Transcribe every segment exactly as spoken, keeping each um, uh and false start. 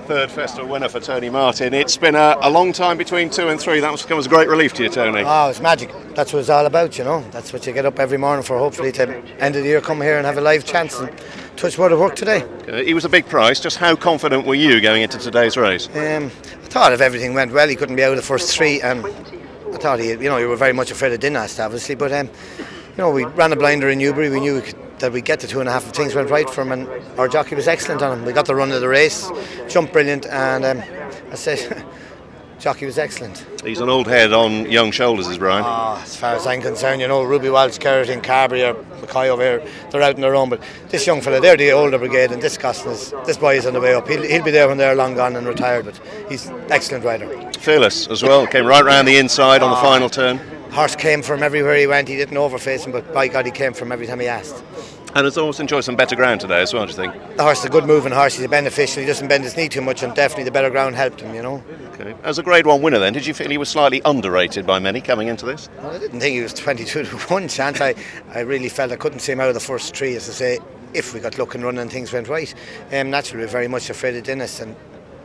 Third festival winner for Tony Martin. It's been a, a long time between two and three. That must come as a great relief to you, Tony. Oh, it's magic. That's what it's all about, you know. That's what you get up every morning for, hopefully to end of the year come here and have a live chance and touch word of work today. Uh, he was a big price. Just how confident were you going into today's race? Um, I thought if everything went well, he couldn't be out of the first three, and I thought he, you know, you were very much afraid of Dinast, obviously, but um, you know, we ran a blinder in Newbury. We knew we could, that we'd get to two and a half if things went right for him, and our jockey was excellent on him. We got the run of the race, jumped brilliant, and um, I said, jockey was excellent. He's an old head on young shoulders, is Brian. Oh, as far as I'm concerned, you know, Ruby Walsh, Kerrigan, Carberry, or McCoy over here, they're out on their own. But this young fella, they're the older brigade, and this Costin is, this boy is on the way up. He'll, he'll be there when they're long gone and retired, but he's an excellent rider. Fearless as well, came right round the inside on the final turn. Horse came from everywhere he went. He didn't overface him, but by God, he came from every time he asked. And has almost enjoyed some better ground today as well, do you think? The horse is a good moving horse. He's a beneficial. He doesn't bend his knee too much, and definitely the better ground helped him, you know. Okay. As a Grade One winner, then, did you feel he was slightly underrated by many coming into this? Well, I didn't think he was twenty-two to one chance. I, I really felt I couldn't see him out of the first three, as I say, if we got luck and run and things went right. Um, naturally, we're very much afraid of Dennis, and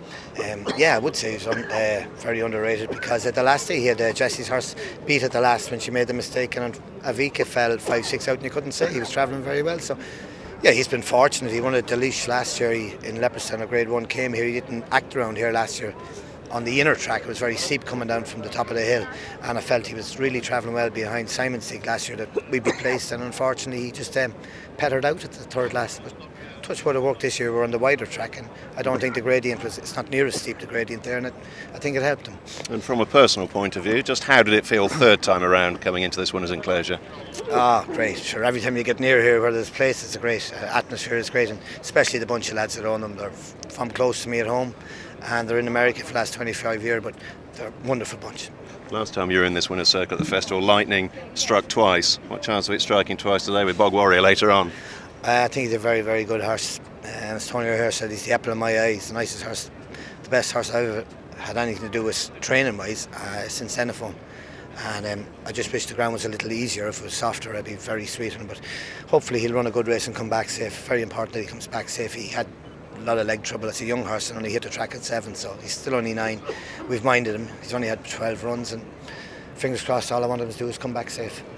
um, yeah, I would say he's un, uh, very underrated, because at the last day he had uh, Jessie's horse beat at the last when she made the mistake, and Avika fell five six out, and you couldn't say he was travelling very well. So yeah, he's been fortunate. He won a Delish last year he, in Leopardstown, a Grade One. Came here, he didn't act around here last year on the inner track. It was very steep coming down from the top of the hill, and I felt he was really travelling well behind Simon Stig last year that we be placed, and unfortunately he just um, pettered out at the third last. But touch wood of work this year, we're on the wider track, and I don't think the gradient was, it's not near as steep, the gradient there, and it, I think it helped him. And from a personal point of view, just how did it feel third time around coming into this winner's enclosure? Ah, oh, great. Sure, every time you get near here where there's place, it's a great uh, atmosphere, it's great, and especially the bunch of lads that own them. They're from close to me at home, and they're in America for the last twenty-five years, but they're a wonderful bunch. Last time you were in this winner's circle at the festival, Lightning struck twice. What chance of it striking twice today with Bog Warrior later on? Uh, I think he's a very, very good horse. Uh, as Tony O'Hare said, he's the apple of my eye. He's the nicest horse, the best horse I've ever had anything to do with training-wise uh, since Xenophon. And um, I just wish the ground was a little easier. If it was softer, I'd be very sweet on him. But hopefully he'll run a good race and come back safe. Very important that he comes back safe. He had a lot of leg trouble. It's a young horse and only hit the track at seven, so he's still only nine. We've minded him. He's only had twelve runs, and fingers crossed, all I want him to do is come back safe.